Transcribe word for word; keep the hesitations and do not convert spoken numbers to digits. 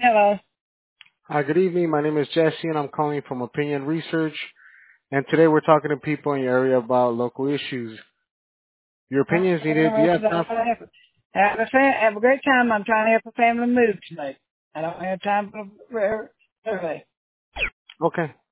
Hello. Hi, good evening. My name is Jesse, and I'm calling from Opinion Research. And today we're talking to people in your area about local issues. Your I'm opinion is needed. Do you have interested. I'm time? trying to have, have a fa- have a great time. I'm trying to help a family move tonight. I don't have time for for survey. Okay.